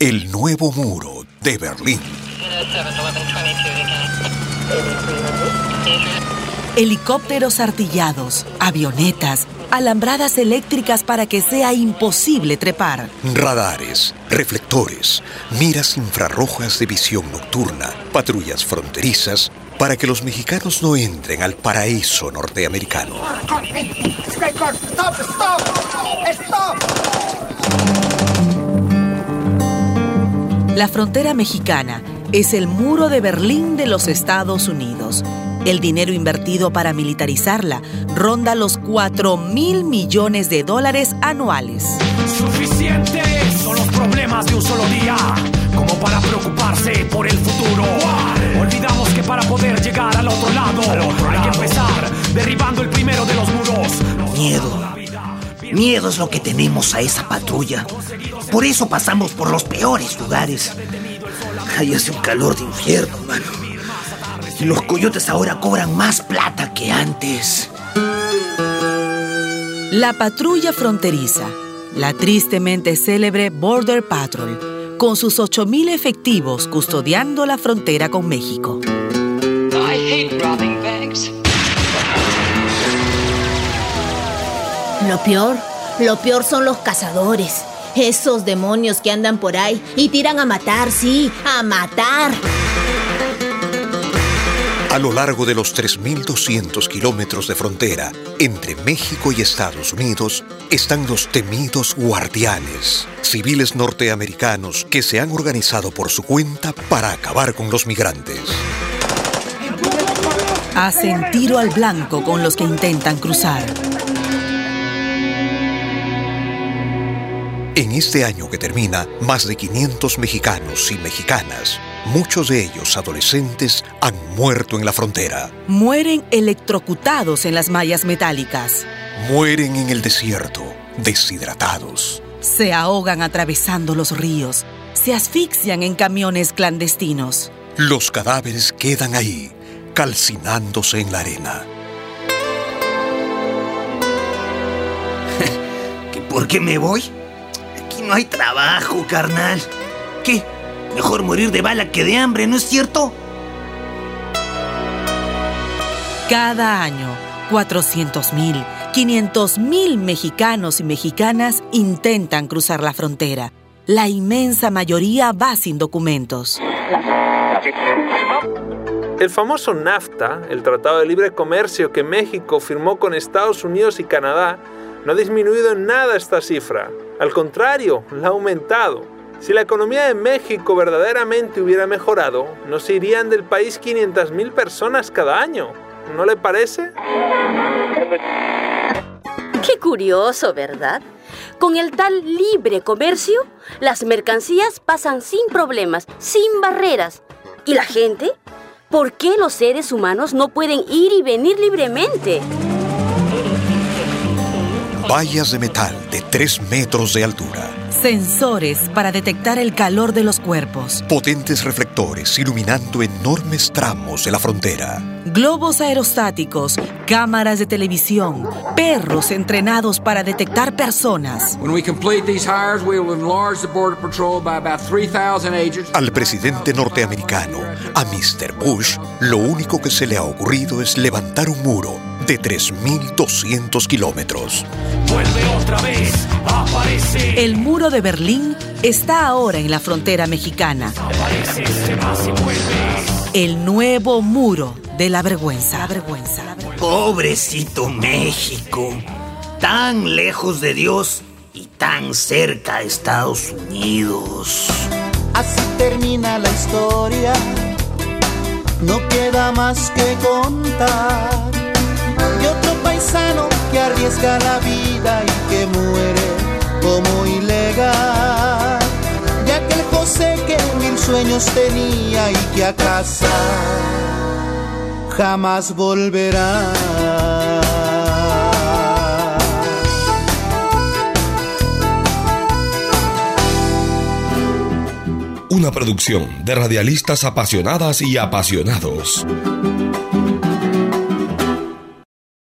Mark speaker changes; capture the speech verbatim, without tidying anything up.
Speaker 1: El nuevo muro de Berlín.
Speaker 2: Helicópteros artillados, avionetas, alambradas eléctricas para que sea imposible trepar.
Speaker 1: Radares, reflectores, miras infrarrojas de visión nocturna, patrullas fronterizas para que los mexicanos no entren al paraíso norteamericano.
Speaker 3: ¡Stop! ¡Stop! ¡Stop!
Speaker 2: La frontera mexicana es el muro de Berlín de los Estados Unidos. El dinero invertido para militarizarla ronda los cuatro mil millones de dólares anuales.
Speaker 4: Suficientes son los problemas de un solo día, como para preocuparse por el futuro. Olvidamos que para poder llegar al otro lado, al otro hay lado. que empezar derribando el primero de los muros.
Speaker 5: Miedo. Miedo es lo que tenemos a esa patrulla. Por eso pasamos por los peores lugares. Ay, hace un calor de infierno, mano. Y los coyotes ahora cobran más plata que antes.
Speaker 2: La patrulla fronteriza, la tristemente célebre Border Patrol, con sus ocho mil efectivos custodiando la frontera con México.
Speaker 6: I hate robbing banks.
Speaker 7: Lo peor, lo peor son los cazadores. Esos demonios que andan por ahí y tiran a matar, sí, a matar.
Speaker 1: A lo largo de los tres mil doscientos kilómetros de frontera entre México y Estados Unidos están los temidos guardianes, civiles norteamericanos que se han organizado por su cuenta para acabar con los migrantes.
Speaker 2: Hacen tiro al blanco con los que intentan cruzar.
Speaker 1: En este año que termina, más de quinientos mexicanos y mexicanas, muchos de ellos adolescentes, han muerto en la frontera.
Speaker 2: Mueren electrocutados en las mallas metálicas.
Speaker 1: Mueren en el desierto, deshidratados.
Speaker 2: Se ahogan atravesando los ríos. Se asfixian en camiones clandestinos.
Speaker 1: Los cadáveres quedan ahí, calcinándose en la arena.
Speaker 5: ¿Por qué me voy? Aquí no hay trabajo, carnal. ¿Qué? Mejor morir de bala que de hambre, ¿no es cierto?
Speaker 2: Cada año, cuatrocientos mil, quinientos mil mexicanos y mexicanas intentan cruzar la frontera. La inmensa mayoría va sin documentos.
Speaker 8: El famoso NAFTA, el Tratado de Libre Comercio que México firmó con Estados Unidos y Canadá, no ha disminuido en nada esta cifra. Al contrario, la ha aumentado. Si la economía de México verdaderamente hubiera mejorado, no se irían del país quinientas mil personas cada año. ¿No le parece?
Speaker 9: Qué curioso, ¿verdad? Con el tal libre comercio, las mercancías pasan sin problemas, sin barreras. ¿Y la gente? ¿Por qué los seres humanos no pueden ir y venir libremente?
Speaker 1: Vallas de metal de tres metros de altura.
Speaker 2: Sensores para detectar el calor de los cuerpos.
Speaker 1: Potentes reflectores iluminando enormes tramos de la frontera.
Speaker 2: Globos aerostáticos, cámaras de televisión, perros entrenados para detectar personas.
Speaker 1: Al presidente norteamericano, a mister Bush, lo único que se le ha ocurrido es levantar un muro de tres mil doscientos kilómetros.
Speaker 4: Vuelve otra vez, aparece.
Speaker 2: El muro de Berlín está ahora en la frontera mexicana.
Speaker 4: Aparece, se va, se vuelve.
Speaker 2: El nuevo muro de la vergüenza. La vergüenza. La vergüenza.
Speaker 5: Pobrecito México, tan lejos de Dios y tan cerca a Estados Unidos.
Speaker 3: Así termina la historia, no queda más que contar. Y otro paisano que arriesga la vida y que muere como ilegal. Ya que el José que mil sueños tenía y que a casa jamás volverá.
Speaker 10: Una producción de radialistas apasionadas y apasionados.